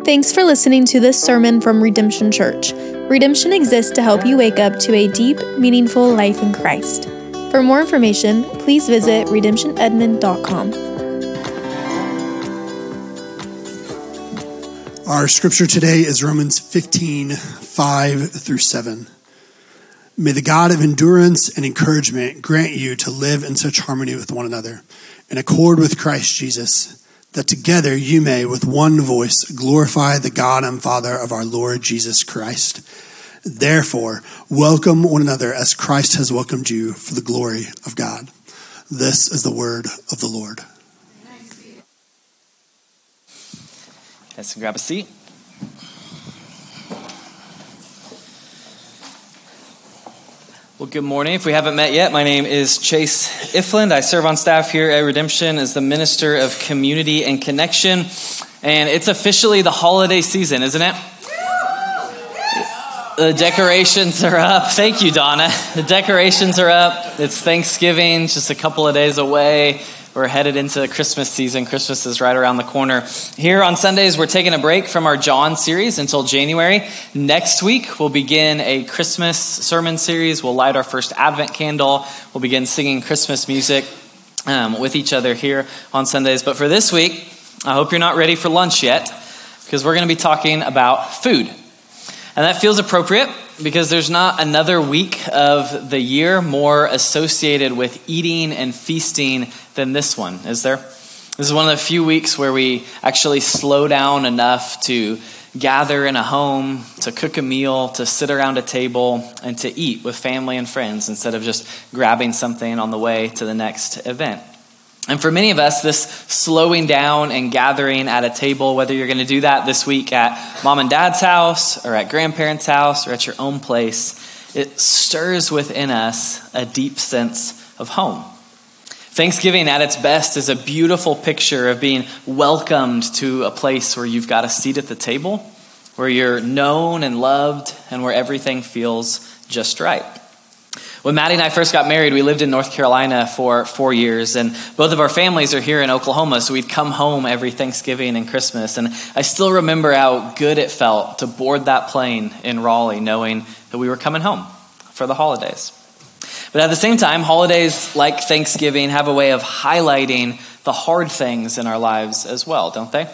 Thanks for listening to this sermon from Redemption Church. Redemption exists to help you wake up to a deep, meaningful life in Christ. For more information, please visit redemptionedmond.com. Our scripture today is Romans 15, 5 through 7. May the God of endurance and encouragement grant you to live in such harmony with one another, in accord with Christ Jesus, that together you may with one voice glorify the God and Father of our Lord Jesus Christ. Therefore, welcome one another as Christ has welcomed you for the glory of God. This is the word of the Lord. Guys can grab a seat. Well, good morning. If we haven't met yet, my name is Chase Ifland. I serve on staff here at Redemption as the Minister of Community and Connection. And it's officially the holiday season, isn't it? The decorations are up. Thank you, Donna. The decorations are up. It's Thanksgiving, just a couple of days away. We're headed into the Christmas season. Christmas is right around the corner. Here on Sundays, we're taking a break from our John series until January. Next week, we'll begin a Christmas sermon series. We'll light our first Advent candle. We'll begin singing Christmas music with each other here on Sundays. But for this week, I hope you're not ready for lunch yet, because we're going to be talking about food. And that feels appropriate because there's not another week of the year more associated with eating and feasting than this one, is there? This is one of the few weeks where we actually slow down enough to gather in a home, to cook a meal, to sit around a table, and to eat with family and friends instead of just grabbing something on the way to the next event. And for many of us, this slowing down and gathering at a table, whether you're going to do that this week at mom and dad's house or at grandparents' house or at your own place, it stirs within us a deep sense of home. Thanksgiving at its best is a beautiful picture of being welcomed to a place where you've got a seat at the table, where you're known and loved, and where everything feels just right. When Maddie and I first got married, we lived in North Carolina for 4 years, and both of our families are here in Oklahoma, so we'd come home every Thanksgiving and Christmas, and I still remember how good it felt to board that plane in Raleigh knowing that we were coming home for the holidays. But at the same time, holidays like Thanksgiving have a way of highlighting the hard things in our lives as well, don't they?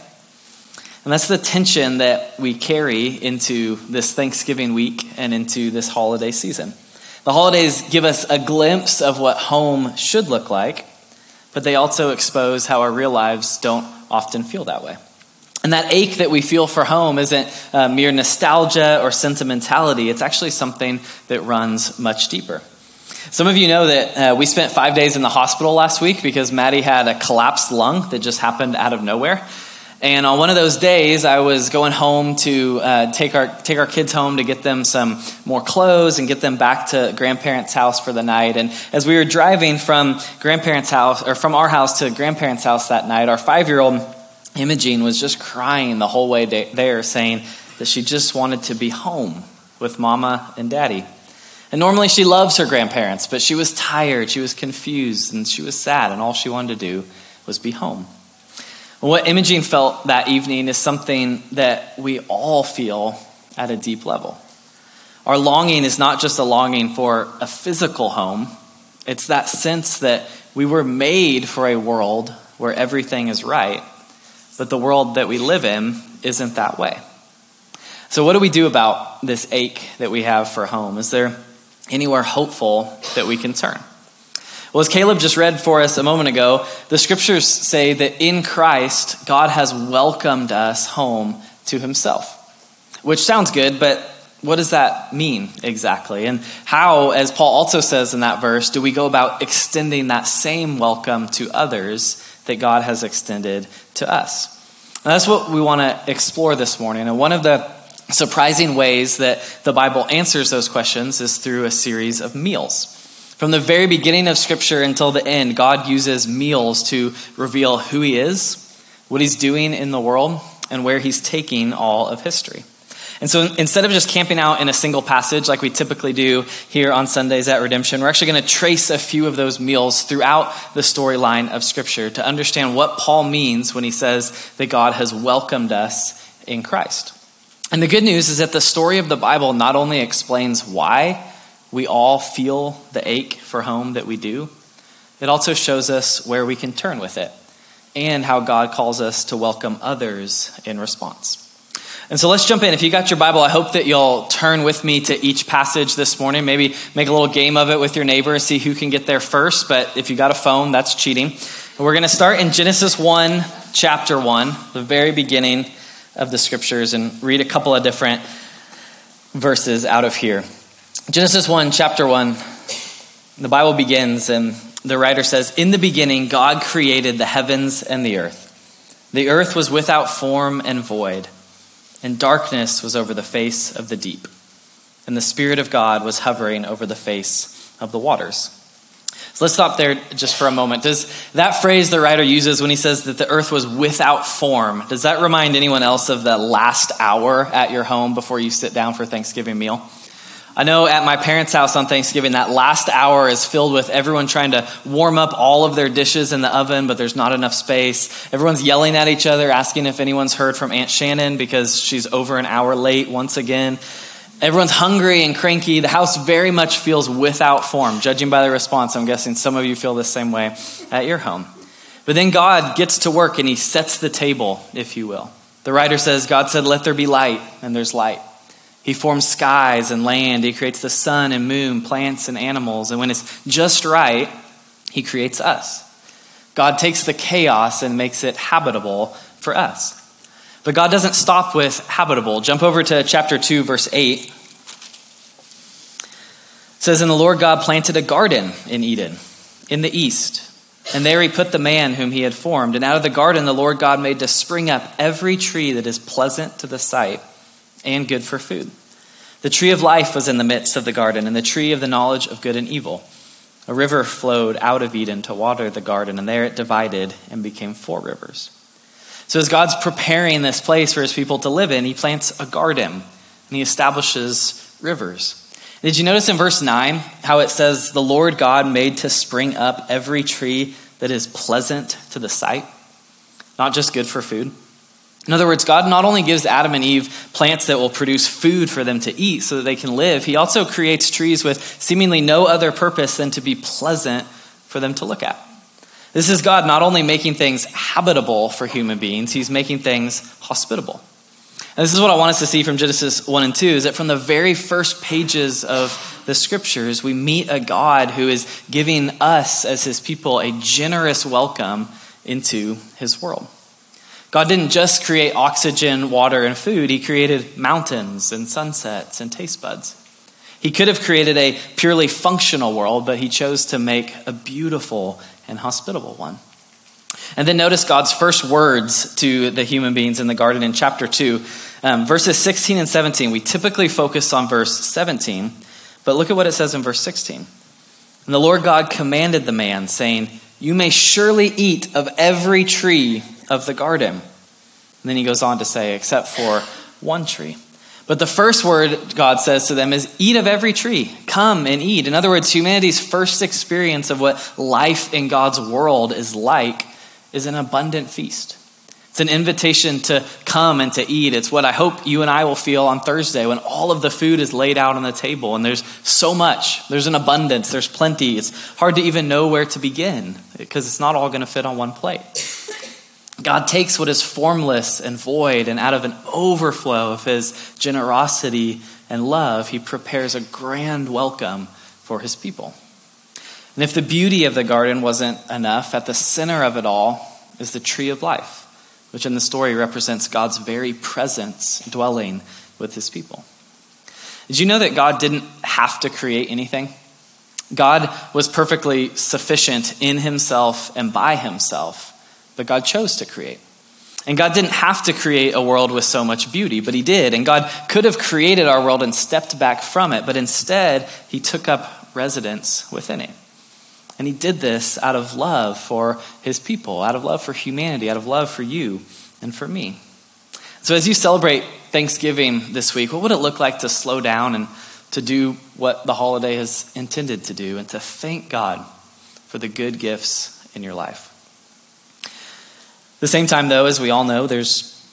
And that's the tension that we carry into this Thanksgiving week and into this holiday season. The holidays give us a glimpse of what home should look like, but they also expose how our real lives don't often feel that way. And that ache that we feel for home isn't mere nostalgia or sentimentality. It's actually something that runs much deeper. Some of you know that we spent 5 days in the hospital last week because Maddie had a collapsed lung that just happened out of nowhere. And on one of those days, I was going home to take our kids home to get them some more clothes and get them back to grandparents' house for the night. And as we were driving from grandparents' house, or from our house to grandparents' house that night, our 5-year-old Imogene was just crying the whole way there, saying that she just wanted to be home with Mama and Daddy. And normally she loves her grandparents, but she was tired, she was confused, and she was sad, and all she wanted to do was be home. What Imogene felt that evening is something that we all feel at a deep level. Our longing is not just a longing for a physical home. It's that sense that we were made for a world where everything is right, but the world that we live in isn't that way. So what do we do about this ache that we have for home? Is there anywhere hopeful that we can turn? Well, as Caleb just read for us a moment ago, the scriptures say that in Christ, God has welcomed us home to himself. Which sounds good, but what does that mean exactly? And how, as Paul also says in that verse, do we go about extending that same welcome to others that God has extended to us? And that's what we want to explore this morning. And one of the surprising ways that the Bible answers those questions is through a series of meals. From the very beginning of Scripture until the end, God uses meals to reveal who he is, what he's doing in the world, and where he's taking all of history. And so instead of just camping out in a single passage like we typically do here on Sundays at Redemption, we're actually going to trace a few of those meals throughout the storyline of Scripture to understand what Paul means when he says that God has welcomed us in Christ. And the good news is that the story of the Bible not only explains why we all feel the ache for home that we do, it also shows us where we can turn with it and how God calls us to welcome others in response. And so let's jump in. If you got your Bible, I hope that you'll turn with me to each passage this morning. Maybe make a little game of it with your neighbor and see who can get there first. But if you got a phone, that's cheating. And we're going to start in Genesis 1, chapter 1, the very beginning of the scriptures, and read a couple of different verses out of here. Genesis 1, chapter 1, the Bible begins, and the writer says, "In the beginning, God created the heavens and the earth. The earth was without form and void, and darkness was over the face of the deep. And the Spirit of God was hovering over the face of the waters." So let's stop there just for a moment. Does that phrase the writer uses when he says that the earth was without form, does that remind anyone else of the last hour at your home before you sit down for Thanksgiving meal? I know at my parents' house on Thanksgiving, that last hour is filled with everyone trying to warm up all of their dishes in the oven, but there's not enough space. Everyone's yelling at each other, asking if anyone's heard from Aunt Shannon because she's over an hour late once again. Everyone's hungry and cranky. The house very much feels without form. Judging by the response, I'm guessing some of you feel the same way at your home. But then God gets to work and he sets the table, if you will. The writer says, God said, "Let there be light," and there's light. He forms skies and land. He creates the sun and moon, plants and animals. And when it's just right, he creates us. God takes the chaos and makes it habitable for us. But God doesn't stop with habitable. Jump over to chapter 2, verse 8. It says, "And the Lord God planted a garden in Eden, in the east. And there he put the man whom he had formed. And out of the garden the Lord God made to spring up every tree that is pleasant to the sight and good for food. The tree of life was in the midst of the garden, and the tree of the knowledge of good and evil. A river flowed out of Eden to water the garden, and there it divided and became 4 rivers." So as God's preparing this place for his people to live in, he plants a garden and he establishes rivers. Did you notice in verse 9 how it says the Lord God made to spring up every tree that is pleasant to the sight, not just good for food? In other words, God not only gives Adam and Eve plants that will produce food for them to eat so that they can live, he also creates trees with seemingly no other purpose than to be pleasant for them to look at. This is God not only making things habitable for human beings, he's making things hospitable. And this is what I want us to see from Genesis 1 and 2, is that from the very first pages of the scriptures, we meet a God who is giving us as his people a generous welcome into his world. God didn't just create oxygen, water, and food. He created mountains and sunsets and taste buds. He could have created a purely functional world, but he chose to make a beautiful and hospitable one. And then notice God's first words to the human beings in the garden in chapter 2. Verses 16 and 17. We typically focus on verse 17, but look at what it says in verse 16. "And the Lord God commanded the man, saying, 'You may surely eat of every tree of the garden.'" And then he goes on to say, "except for one tree. But the first word God says to them is, eat of every tree. Come and eat." In other words, humanity's first experience of what life in God's world is like is an abundant feast. It's an invitation to come and to eat. It's what I hope you and I will feel on Thursday when all of the food is laid out on the table and there's so much. There's an abundance. There's plenty. It's hard to even know where to begin because it's not all going to fit on one plate. God takes what is formless and void, and out of an overflow of his generosity and love, he prepares a grand welcome for his people. And if the beauty of the garden wasn't enough, at the center of it all is the tree of life, which in the story represents God's very presence dwelling with his people. Did you know that God didn't have to create anything? God was perfectly sufficient in himself and by himself, but God chose to create. And God didn't have to create a world with so much beauty, but he did. And God could have created our world and stepped back from it, but instead he took up residence within it. And he did this out of love for his people, out of love for humanity, out of love for you and for me. So as you celebrate Thanksgiving this week, what would it look like to slow down and to do what the holiday is intended to do, and to thank God for the good gifts in your life? At the same time, though, as we all know, there's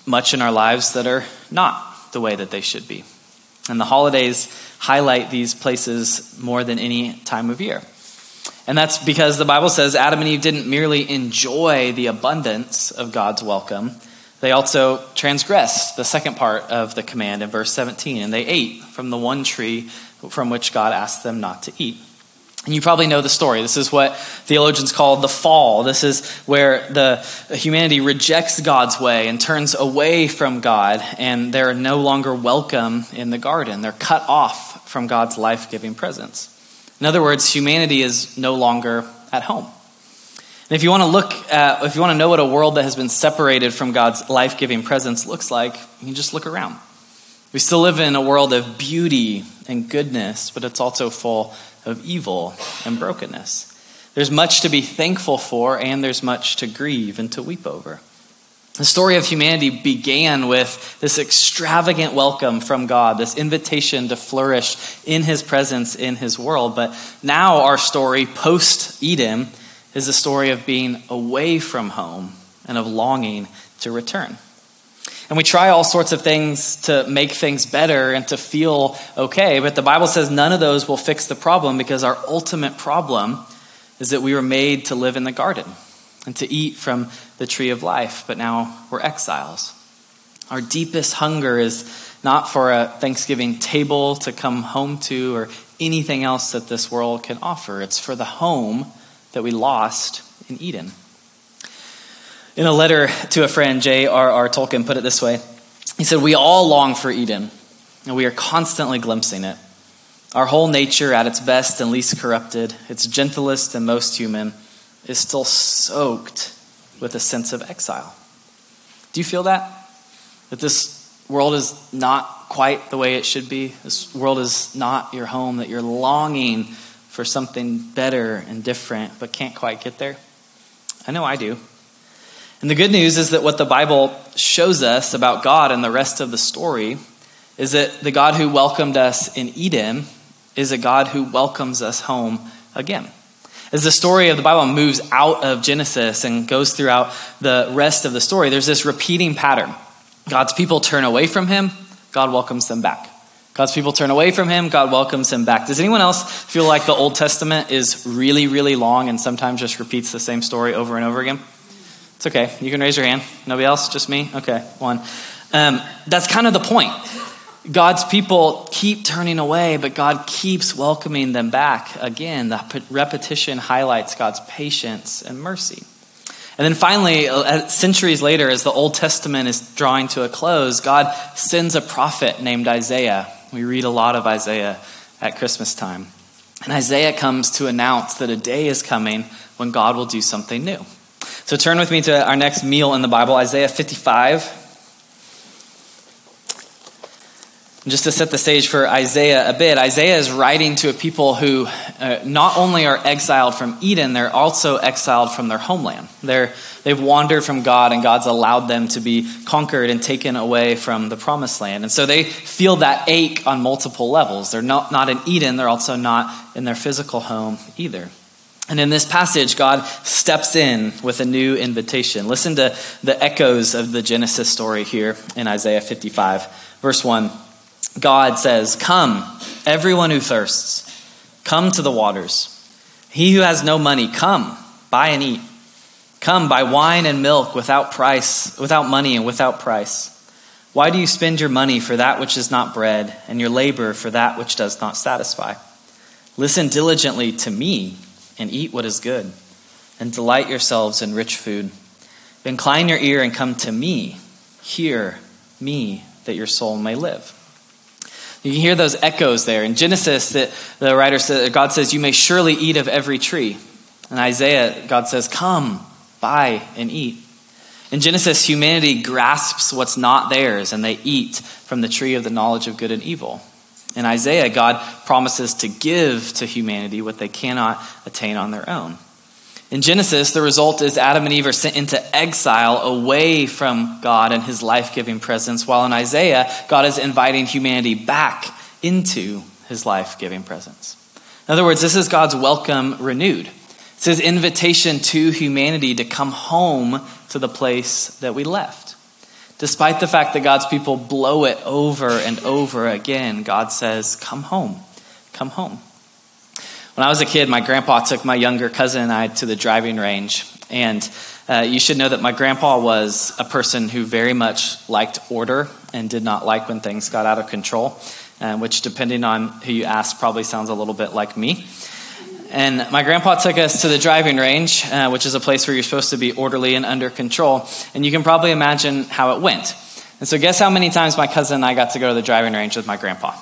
much in our lives that are not the way that they should be. And the holidays highlight these places more than any time of year. And that's because the Bible says Adam and Eve didn't merely enjoy the abundance of God's welcome, they also transgressed the second part of the command in verse 17, and they ate from the one tree from which God asked them not to eat. And you probably know the story. This is what theologians call the fall. This is where the humanity rejects God's way and turns away from God, and they're no longer welcome in the garden. They're cut off from God's life-giving presence. In other words, humanity is no longer at home. And if you want to know what a world that has been separated from God's life-giving presence looks like, you can just look around. We still live in a world of beauty and goodness, but it's also full of evil and brokenness. There's much to be thankful for, and there's much to grieve and to weep over. The story of humanity began with this extravagant welcome from God, this invitation to flourish in his presence in his world. But now our story post-Eden is a story of being away from home and of longing to return. And we try all sorts of things to make things better and to feel okay, but the Bible says none of those will fix the problem, because our ultimate problem is that we were made to live in the garden and to eat from the tree of life, but now we're exiles. Our deepest hunger is not for a Thanksgiving table to come home to or anything else that this world can offer. It's for the home that we lost in Eden. In a letter to a friend, J.R.R. Tolkien put it this way. He said, "We all long for Eden, and we are constantly glimpsing it. Our whole nature, at its best and least corrupted, its gentlest and most human, is still soaked with a sense of exile." Do you feel that? That this world is not quite the way it should be? This world is not your home, that you're longing for something better and different, but can't quite get there? I know I do. And the good news is that what the Bible shows us about God and the rest of the story is that the God who welcomed us in Eden is a God who welcomes us home again. As the story of the Bible moves out of Genesis and goes throughout the rest of the story, there's this repeating pattern. God's people turn away from him, God welcomes them back. God's people turn away from him, God welcomes them back. Does anyone else feel like the Old Testament is really, really long and sometimes just repeats the same story over and over again? It's okay. You can raise your hand. Nobody else? Just me? Okay, one. That's kind of the point. God's people keep turning away, but God keeps welcoming them back again. The repetition highlights God's patience and mercy. And then finally, centuries later, as the Old Testament is drawing to a close, God sends a prophet named Isaiah. We read a lot of Isaiah at Christmas time. And Isaiah comes to announce that a day is coming when God will do something new. So turn with me to our next meal in the Bible, Isaiah 55. Just to set the stage for Isaiah a bit, Isaiah is writing to a people who not only are exiled from Eden, they're also exiled from their homeland. They've wandered from God, and God's allowed them to be conquered and taken away from the promised land. And so they feel that ache on multiple levels. They're not in Eden, they're also not in their physical home either. And in this passage, God steps in with a new invitation. Listen to the echoes of the Genesis story here in Isaiah 55. Verse 1. God says, "Come, everyone who thirsts, come to the waters. He who has no money, come, buy and eat. Come, buy wine and milk without money and without price. Why do you spend your money for that which is not bread, and your labor for that which does not satisfy? Listen diligently to me and eat what is good, and delight yourselves in rich food. Incline your ear and come to me. Hear me, that your soul may live." You can hear those echoes there. In Genesis, the writer says, God says, "You may surely eat of every tree." In Isaiah, God says, "Come, buy and eat." In Genesis, humanity grasps what's not theirs, and they eat from the tree of the knowledge of good and evil. In Isaiah, God promises to give to humanity what they cannot attain on their own. In Genesis, the result is Adam and Eve are sent into exile away from God and his life-giving presence, while in Isaiah, God is inviting humanity back into his life-giving presence. In other words, this is God's welcome renewed. It's his invitation to humanity to come home to the place that we left, Despite the fact that God's people blow it over and over again, God says, come home, come home. When I was a kid, my grandpa took my younger cousin and I to the driving range. And you should know that my grandpa was a person who very much liked order and did not like when things got out of control, which, depending on who you ask, probably sounds a little bit like me. And my grandpa took us to the driving range, which is a place where you're supposed to be orderly and under control. And you can probably imagine how it went. And so guess how many times my cousin and I got to go to the driving range with my grandpa?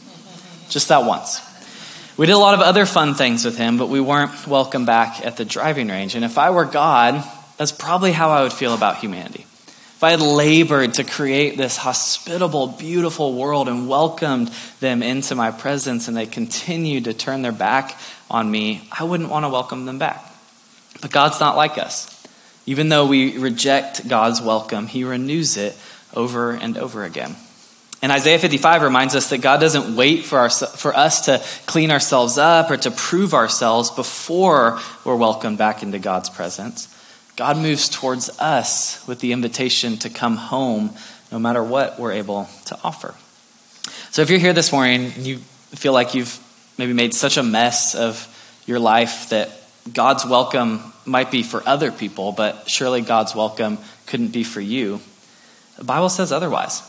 Just that once. We did a lot of other fun things with him, but we weren't welcome back at the driving range. And if I were God, that's probably how I would feel about humanity. If I had labored to create this hospitable, beautiful world and welcomed them into my presence and they continued to turn their back on me, I wouldn't want to welcome them back. But God's not like us. Even though we reject God's welcome, he renews it over and over again. And Isaiah 55 reminds us that God doesn't wait for us to clean ourselves up or to prove ourselves before we're welcomed back into God's presence. God moves towards us with the invitation to come home no matter what we're able to offer. So if you're here this morning and you feel like you've maybe made such a mess of your life that God's welcome might be for other people, but surely God's welcome couldn't be for you, the Bible says otherwise.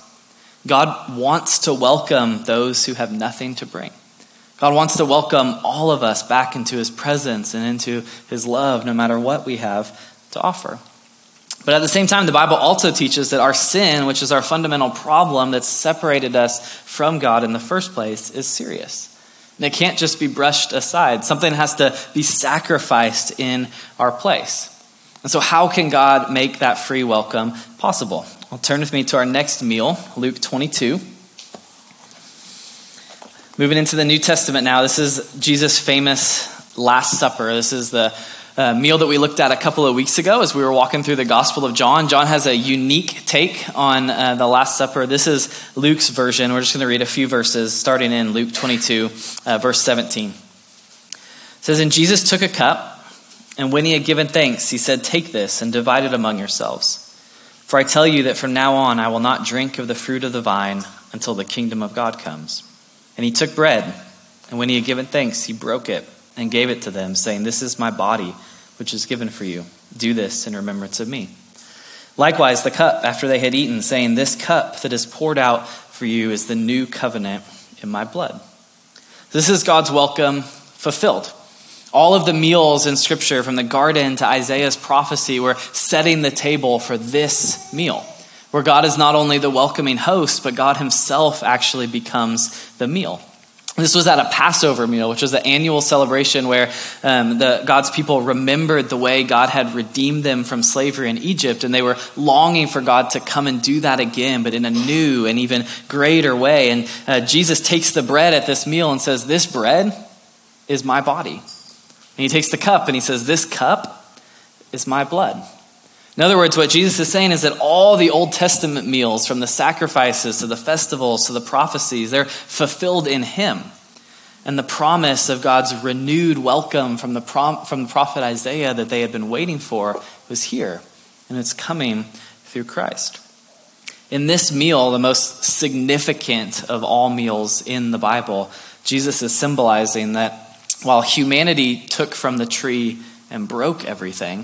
God wants to welcome those who have nothing to bring. God wants to welcome all of us back into his presence and into his love, no matter what we have to offer. But at the same time, the Bible also teaches that our sin, which is our fundamental problem that's separated us from God in the first place, is serious. And it can't just be brushed aside. Something has to be sacrificed in our place. And so how can God make that free welcome possible? Well, turn with me to our next meal, Luke 22. Moving into the New Testament now, this is Jesus' famous Last Supper. This is the meal that we looked at a couple of weeks ago as we were walking through the Gospel of John. John has a unique take on the Last Supper. This is Luke's version. We're just going to read a few verses starting in Luke 22, verse 17. It says, "And Jesus took a cup, and when he had given thanks, he said, 'Take this and divide it among yourselves. For I tell you that from now on I will not drink of the fruit of the vine until the kingdom of God comes.' And he took bread, and when he had given thanks, he broke it and gave it to them, saying, 'This is my body, which is given for you. Do this in remembrance of me.' Likewise, the cup after they had eaten, saying, 'This cup that is poured out for you is the new covenant in my blood.'" This is God's welcome fulfilled. All of the meals in Scripture, from the garden to Isaiah's prophecy, were setting the table for this meal, where God is not only the welcoming host, but God himself actually becomes the meal. This was at a Passover meal, which was the annual celebration where God's people remembered the way God had redeemed them from slavery in Egypt, and they were longing for God to come and do that again, but in a new and even greater way. And Jesus takes the bread at this meal and says, "This bread is my body." And he takes the cup and he says, "This cup is my blood." In other words, what Jesus is saying is that all the Old Testament meals, from the sacrifices to the festivals to the prophecies, they're fulfilled in him. And the promise of God's renewed welcome from the prophet Isaiah that they had been waiting for was here. And it's coming through Christ. In this meal, the most significant of all meals in the Bible, Jesus is symbolizing that while humanity took from the tree and broke everything,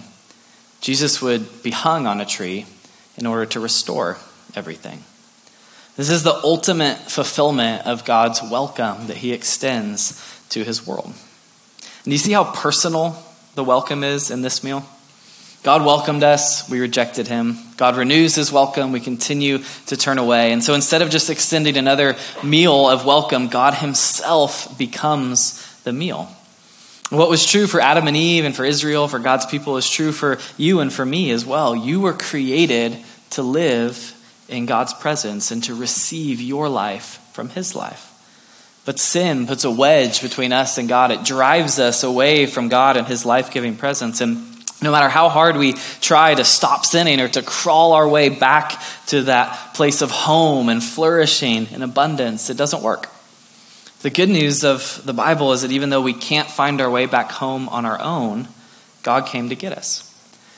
Jesus would be hung on a tree in order to restore everything. This is the ultimate fulfillment of God's welcome that he extends to his world. And you see how personal the welcome is in this meal? God welcomed us, we rejected him. God renews his welcome, we continue to turn away. And so instead of just extending another meal of welcome, God himself becomes the meal. What was true for Adam and Eve and for Israel, for God's people, is true for you and for me as well. You were created to live in God's presence and to receive your life from his life. But sin puts a wedge between us and God. It drives us away from God and his life-giving presence. And no matter how hard we try to stop sinning or to crawl our way back to that place of home and flourishing and abundance, it doesn't work. The good news of the Bible is that even though we can't find our way back home on our own, God came to get us.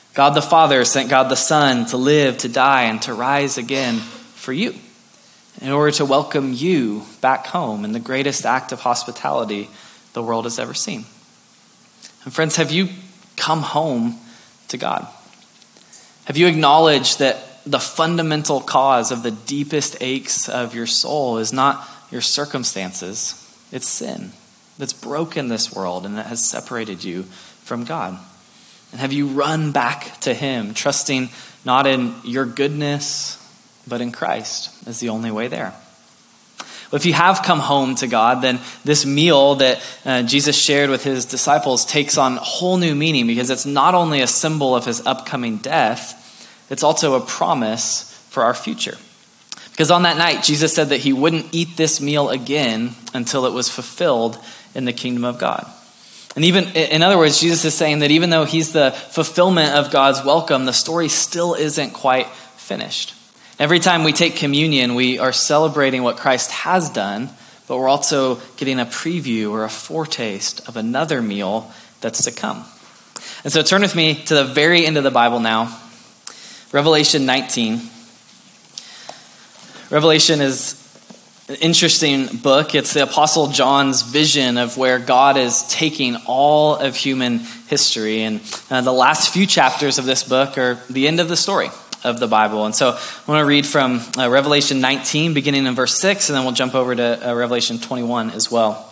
God the Father sent God the Son to live, to die, and to rise again for you, in order to welcome you back home in the greatest act of hospitality the world has ever seen. And friends, have you come home to God? Have you acknowledged that the fundamental cause of the deepest aches of your soul is not your circumstances, it's sin that's broken this world and that has separated you from God? And have you run back to him, trusting not in your goodness, but in Christ as the only way there? Well, if you have come home to God, then this meal that Jesus shared with his disciples takes on a whole new meaning, because it's not only a symbol of his upcoming death, it's also a promise for our future. Because on that night, Jesus said that he wouldn't eat this meal again until it was fulfilled in the kingdom of God. And even, in other words, Jesus is saying that even though he's the fulfillment of God's welcome, the story still isn't quite finished. Every time we take communion, we are celebrating what Christ has done, but we're also getting a preview or a foretaste of another meal that's to come. And so turn with me to the very end of the Bible now, Revelation 19. Revelation is an interesting book. It's the Apostle John's vision of where God is taking all of human history. And the last few chapters of this book are the end of the story of the Bible. And so I want to read from Revelation 19, beginning in verse 6, and then we'll jump over to Revelation 21 as well.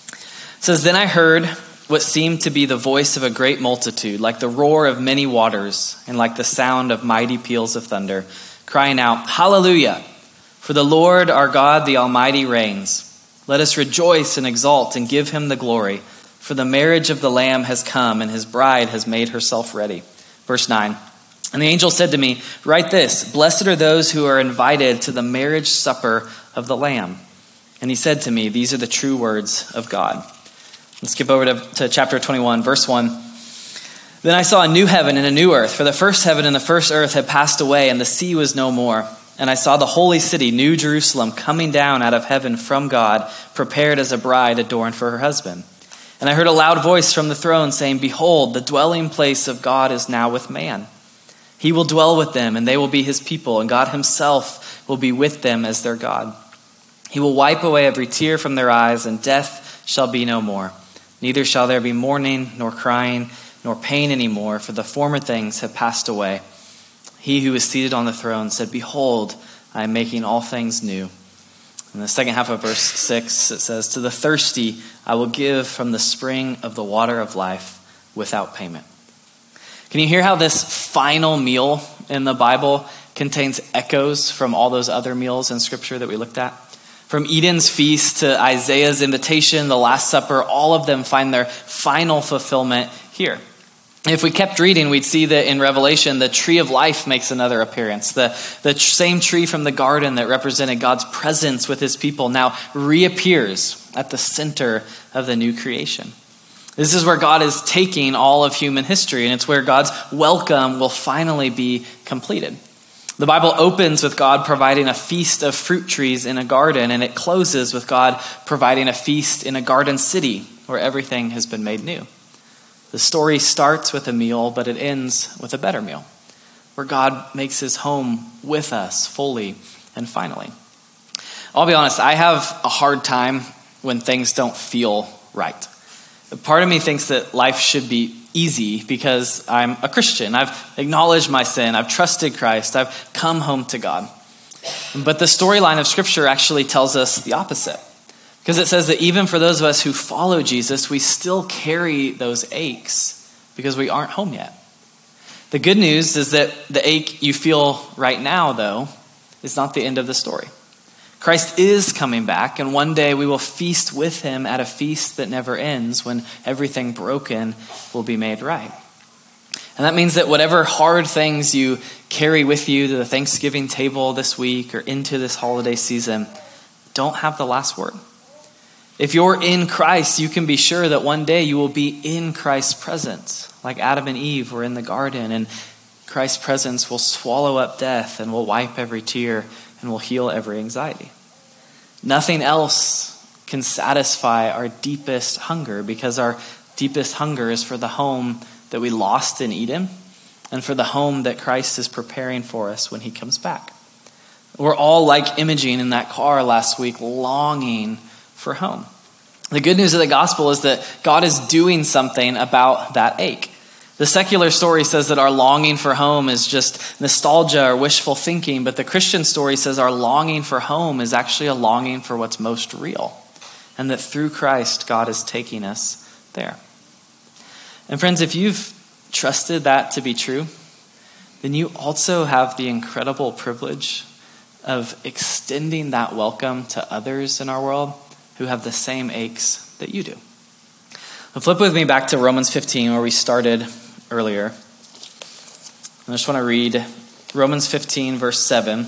It says, "Then I heard what seemed to be the voice of a great multitude, like the roar of many waters, and like the sound of mighty peals of thunder, crying out, 'Hallelujah! For the Lord our God, the Almighty, reigns. Let us rejoice and exult and give him the glory. For the marriage of the Lamb has come, and his bride has made herself ready.'" Verse 9. "And the angel said to me, 'Write this, blessed are those who are invited to the marriage supper of the Lamb.' And he said to me, 'These are the true words of God.'" Let's skip over to chapter 21, verse 1. "Then I saw a new heaven and a new earth, for the first heaven and the first earth had passed away, and the sea was no more. And I saw the holy city, New Jerusalem, coming down out of heaven from God, prepared as a bride adorned for her husband. And I heard a loud voice from the throne saying, 'Behold, the dwelling place of God is now with man. He will dwell with them, and they will be his people, and God himself will be with them as their God. He will wipe away every tear from their eyes, and death shall be no more. Neither shall there be mourning, nor crying, nor pain anymore, for the former things have passed away.' He who is seated on the throne said, 'Behold, I am making all things new.'" In the second half of verse 6, it says, "To the thirsty I will give from the spring of the water of life without payment." Can you hear how this final meal in the Bible contains echoes from all those other meals in Scripture that we looked at? From Eden's feast to Isaiah's invitation, the Last Supper, all of them find their final fulfillment here. If we kept reading, we'd see that in Revelation, the tree of life makes another appearance. The same tree from the garden that represented God's presence with his people now reappears at the center of the new creation. This is where God is taking all of human history, and it's where God's welcome will finally be completed. The Bible opens with God providing a feast of fruit trees in a garden, and it closes with God providing a feast in a garden city where everything has been made new. The story starts with a meal, but it ends with a better meal, where God makes his home with us fully and finally. I'll be honest, I have a hard time when things don't feel right. Part of me thinks that life should be easy because I'm a Christian. I've acknowledged my sin. I've trusted Christ. I've come home to God. But the storyline of Scripture actually tells us the opposite. Because it says that even for those of us who follow Jesus, we still carry those aches because we aren't home yet. The good news is that the ache you feel right now, though, is not the end of the story. Christ is coming back, and one day we will feast with him at a feast that never ends when everything broken will be made right. And that means that whatever hard things you carry with you to the Thanksgiving table this week or into this holiday season don't have the last word. If you're in Christ, you can be sure that one day you will be in Christ's presence, like Adam and Eve were in the garden, and Christ's presence will swallow up death and will wipe every tear and will heal every anxiety. Nothing else can satisfy our deepest hunger, because our deepest hunger is for the home that we lost in Eden and for the home that Christ is preparing for us when he comes back. We're all like Imogen in that car last week, longing for home. The good news of the gospel is that God is doing something about that ache. The secular story says that our longing for home is just nostalgia or wishful thinking, but the Christian story says our longing for home is actually a longing for what's most real, and that through Christ, God is taking us there. And friends, if you've trusted that to be true, then you also have the incredible privilege of extending that welcome to others in our world who have the same aches that you do. Now flip with me back to Romans 15, where we started earlier. I just want to read Romans 15, verse 7.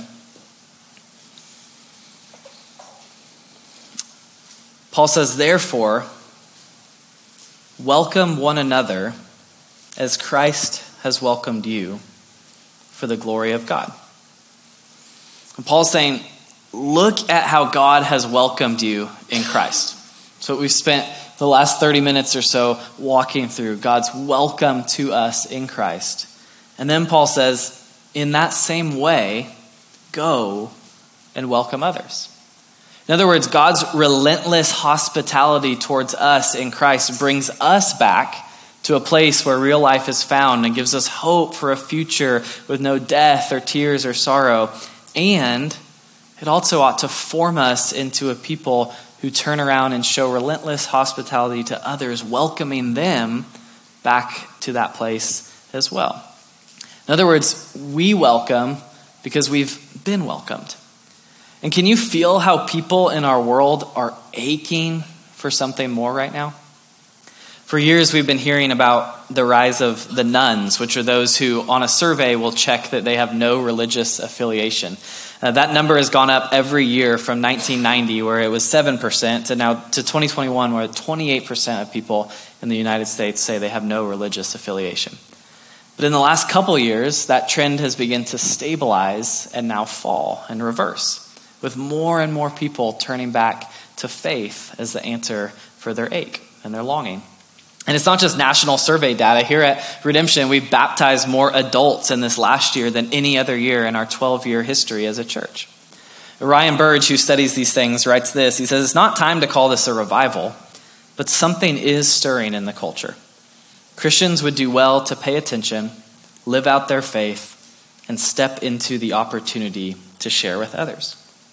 Paul says, "Therefore, welcome one another as Christ has welcomed you for the glory of God." And Paul's saying, look at how God has welcomed you in Christ. So we've spent the last 30 minutes or so walking through God's welcome to us in Christ. And then Paul says, in that same way, go and welcome others. In other words, God's relentless hospitality towards us in Christ brings us back to a place where real life is found and gives us hope for a future with no death or tears or sorrow. And it also ought to form us into a people who turn around and show relentless hospitality to others, welcoming them back to that place as well. In other words, we welcome because we've been welcomed. And can you feel how people in our world are aching for something more right now? For years, we've been hearing about the rise of the nones, which are those who, on a survey, will check that they have no religious affiliation. That number has gone up every year from 1990, where it was 7%, to now to 2021, where 28% of people in the United States say they have no religious affiliation. But in the last couple years, that trend has begun to stabilize and now fall and reverse, with more and more people turning back to faith as the answer for their ache and their longing. And it's not just national survey data. Here at Redemption, we've baptized more adults in this last year than any other year in our 12-year history as a church. Ryan Burge, who studies these things, writes this. He says, it's not time to call this a revival, but something is stirring in the culture. Christians would do well to pay attention, live out their faith, and step into the opportunity to share with others.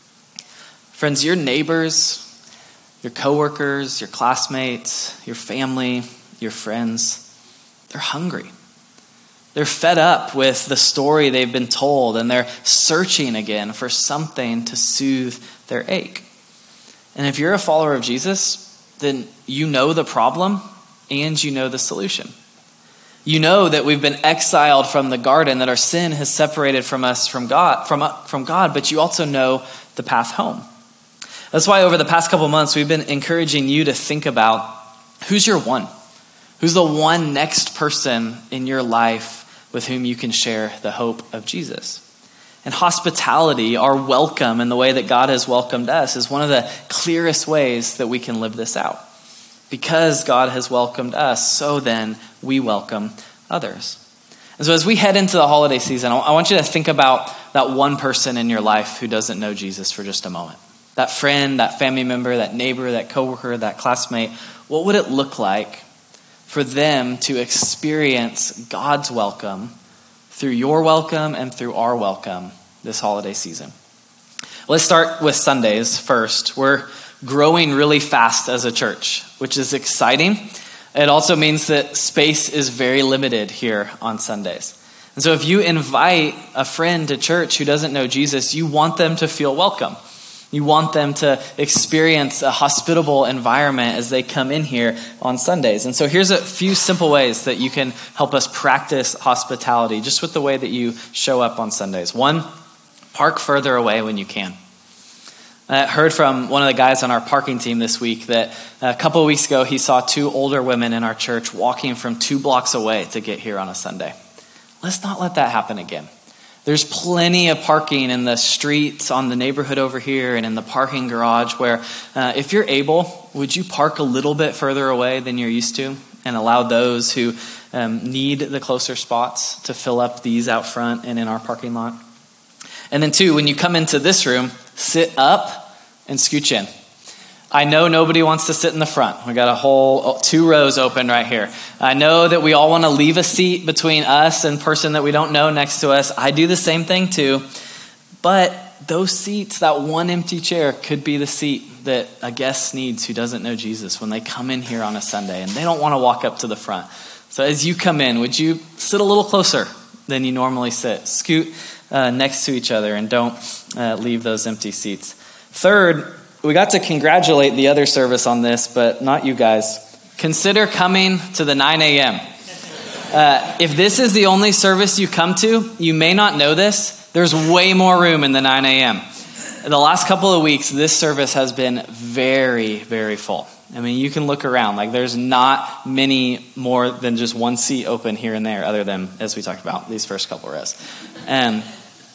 Friends, your neighbors, your coworkers, your classmates, your family, your friends, they're hungry. They're fed up with the story they've been told, and they're searching again for something to soothe their ache. And if you're a follower of Jesus, then you know the problem and you know the solution. You know that we've been exiled from the garden, that our sin has separated from us from God, but you also know the path home. That's why over the past couple months, we've been encouraging you to think about who's your one? Who's the one next person in your life with whom you can share the hope of Jesus? And hospitality, our welcome and the way that God has welcomed us, is one of the clearest ways that we can live this out. Because God has welcomed us, so then we welcome others. And so as we head into the holiday season, I want you to think about that one person in your life who doesn't know Jesus for just a moment. That friend, that family member, that neighbor, that coworker, that classmate. What would it look like for them to experience God's welcome through your welcome and through our welcome this holiday season? Let's start with Sundays first. We're growing really fast as a church, which is exciting. It also means that space is very limited here on Sundays. And so if you invite a friend to church who doesn't know Jesus, you want them to feel welcome. You want them to experience a hospitable environment as they come in here on Sundays. And so here's a few simple ways that you can help us practice hospitality just with the way that you show up on Sundays. One, park further away when you can. I heard from one of the guys on our parking team this week that a couple of weeks ago he saw two older women in our church walking from 2 blocks away to get here on a Sunday. Let's not let that happen again. There's plenty of parking in the streets, on the neighborhood over here, and in the parking garage where if you're able, would you park a little bit further away than you're used to and allow those who need the closer spots to fill up these out front and in our parking lot. And then 2, when you come into this room, sit up and scooch in. I know nobody wants to sit in the front. We got a whole 2 rows open right here. I know that we all want to leave a seat between us and person that we don't know next to us. I do the same thing too. But those seats, that one empty chair could be the seat that a guest needs who doesn't know Jesus when they come in here on a Sunday and they don't want to walk up to the front. So as you come in, would you sit a little closer than you normally sit? Scoot next to each other and don't leave those empty seats. 3rd, we got to congratulate the other service on this, but not you guys. Consider coming to the 9 a.m. If this is the only service you come to, you may not know this. There's way more room in the 9 a.m. The last couple of weeks, this service has been very, very full. I mean, you can look around. Like, there's not many more than just one seat open here and there, other than, as we talked about, these first couple rows. And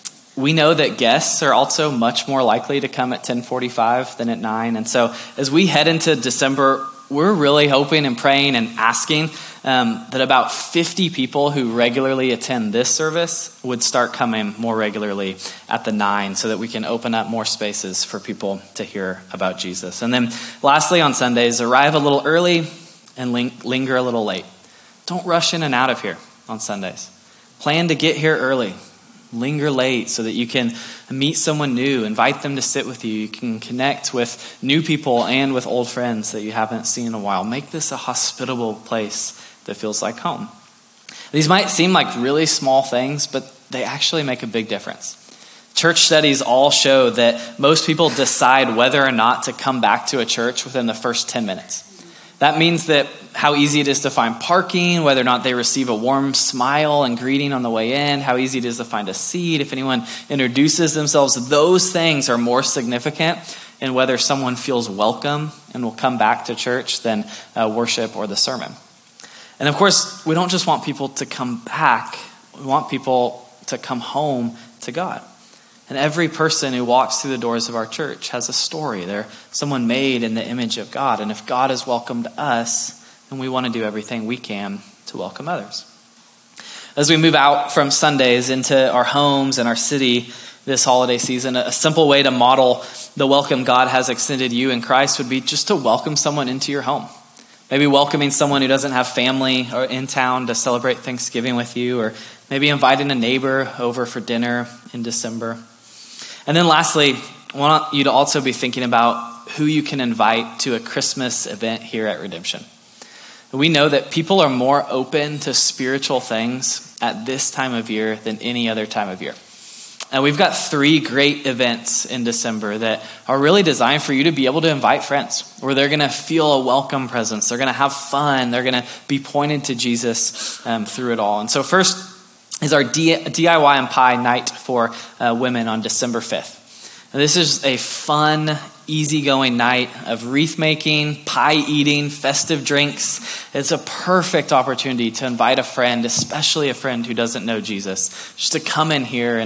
we know that guests are also much more likely to come at 10:45 than at 9. And so as we head into December, we're really hoping and praying and asking that about 50 people who regularly attend this service would start coming more regularly at the 9 so that we can open up more spaces for people to hear about Jesus. And then lastly, on Sundays, arrive a little early and linger a little late. Don't rush in and out of here on Sundays. Plan to get here early. Linger late so that you can meet someone new, invite them to sit with you. You can connect with new people and with old friends that you haven't seen in a while. Make this a hospitable place that feels like home. These might seem like really small things, but they actually make a big difference. Church studies all show that most people decide whether or not to come back to a church within the first 10 minutes. That means that how easy it is to find parking, whether or not they receive a warm smile and greeting on the way in, how easy it is to find a seat, if anyone introduces themselves, those things are more significant in whether someone feels welcome and will come back to church than worship or the sermon. And of course, we don't just want people to come back, we want people to come home to God. And every person who walks through the doors of our church has a story. They're someone made in the image of God. And if God has welcomed us, then we want to do everything we can to welcome others. As we move out from Sundays into our homes and our city this holiday season, a simple way to model the welcome God has extended you in Christ would be just to welcome someone into your home. Maybe welcoming someone who doesn't have family or in town to celebrate Thanksgiving with you, or maybe inviting a neighbor over for dinner in December. And then lastly, I want you to also be thinking about who you can invite to a Christmas event here at Redemption. We know that people are more open to spiritual things at this time of year than any other time of year. And we've got 3 great events in December that are really designed for you to be able to invite friends, where they're going to feel a welcome presence. They're going to have fun. They're going to be pointed to Jesus through it all. And so first is our DIY and Pie night for women on December 5th. And this is a fun, easygoing night of wreath making, pie eating, festive drinks. It's a perfect opportunity to invite a friend, especially a friend who doesn't know Jesus, just to come in here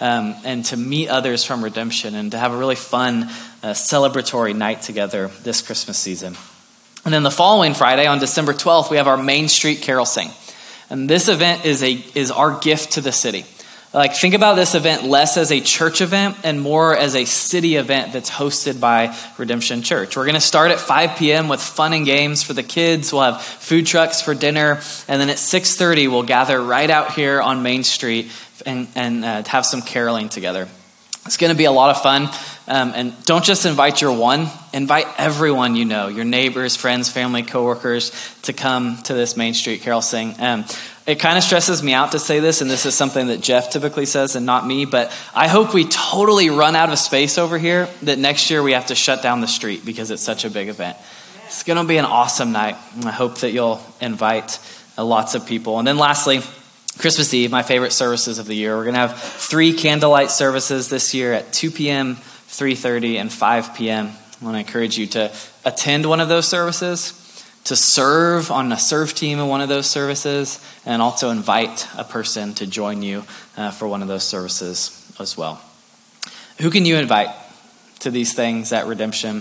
and to meet others from Redemption and to have a really fun, celebratory night together this Christmas season. And then the following Friday, on December 12th, we have our Main Street Carol Sing. And this event is our gift to the city. Like, think about this event less as a church event and more as a city event that's hosted by Redemption Church. We're going to start at 5 p.m. with fun and games for the kids. We'll have food trucks for dinner. And then at 6:30, we'll gather right out here on Main Street and have some caroling together. It's going to be a lot of fun. And don't just invite your one. Invite everyone you know, your neighbors, friends, family, coworkers, to come to this Main Street Carol Sing. It kind of stresses me out to say this, and this is something that Jeff typically says and not me, but I hope we totally run out of space over here that next year we have to shut down the street because it's such a big event. It's going to be an awesome night, and I hope that you'll invite lots of people. And then lastly, Christmas Eve, my favorite services of the year. We're going to have 3 candlelight services this year at 2 p.m., 3:30, and 5 p.m. I want to encourage you to attend one of those services, to serve on a serve team in one of those services, and also invite a person to join you for one of those services as well. Who can you invite to these things at Redemption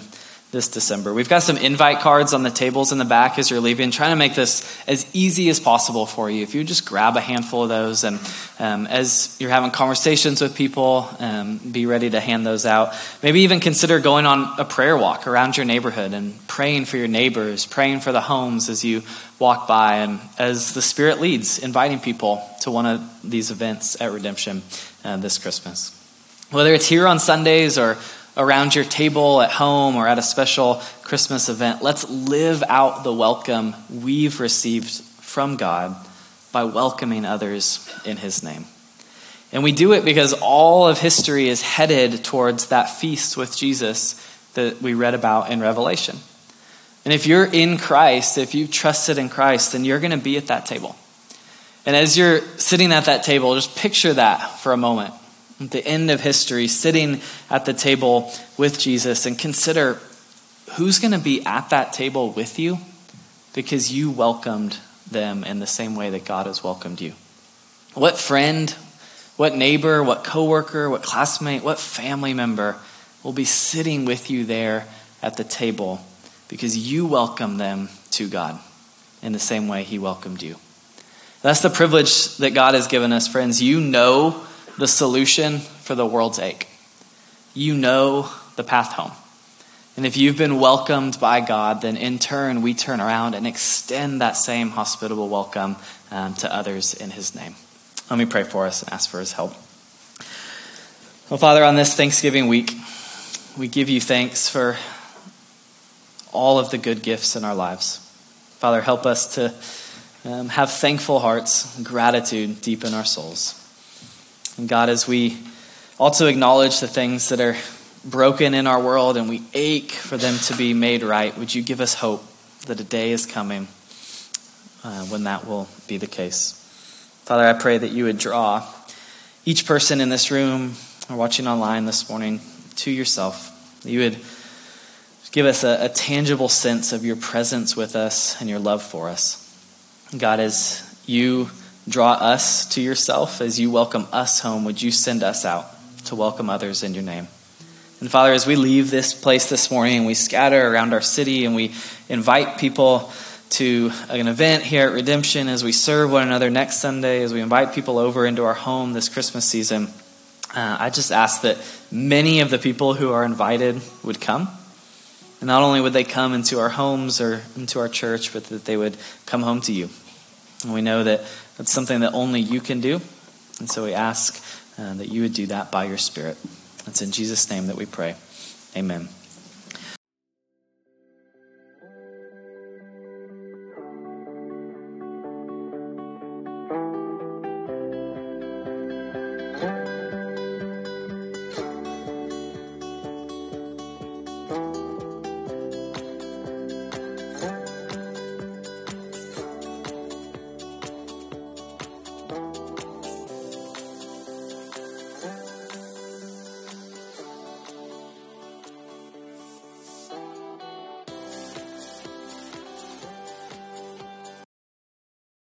this December. We've got some invite cards on the tables in the back as you're leaving, trying to make this as easy as possible for you. If you just grab a handful of those, and as you're having conversations with people, be ready to hand those out. Maybe even consider going on a prayer walk around your neighborhood and praying for your neighbors, praying for the homes as you walk by, and as the Spirit leads, inviting people to one of these events at Redemption this Christmas. Whether it's here on Sundays or around your table at home or at a special Christmas event, let's live out the welcome we've received from God by welcoming others in his name. And we do it because all of history is headed towards that feast with Jesus that we read about in Revelation. And if you're in Christ, if you've trusted in Christ, then you're going to be at that table. And as you're sitting at that table, just picture that for a moment. At the end of history, sitting at the table with Jesus, and consider who's going to be at that table with you because you welcomed them in the same way that God has welcomed you. What friend, what neighbor, what coworker, what classmate, what family member will be sitting with you there at the table because you welcomed them to God in the same way he welcomed you? That's the privilege that God has given us, friends. You know the solution for the world's ache. You know the path home. And if you've been welcomed by God, then in turn we turn around and extend that same hospitable welcome to others in his name. Let me pray for us and ask for his help. Well, Father, on this Thanksgiving week, we give you thanks for all of the good gifts in our lives. Father, help us to have thankful hearts, gratitude deep in our souls. And God, as we also acknowledge the things that are broken in our world and we ache for them to be made right, would you give us hope that a day is coming when that will be the case? Father, I pray that you would draw each person in this room or watching online this morning to yourself. That you would give us a tangible sense of your presence with us and your love for us. God, as you draw us to yourself, as you welcome us home, would you send us out to welcome others in your name? And Father, as we leave this place this morning and we scatter around our city and we invite people to an event here at Redemption, as we serve one another next Sunday, as we invite people over into our home this Christmas season, I just ask that many of the people who are invited would come. And not only would they come into our homes or into our church, but that they would come home to you. And we know that that's something that only you can do. And so we ask that you would do that by your Spirit. It's in Jesus' name that we pray. Amen.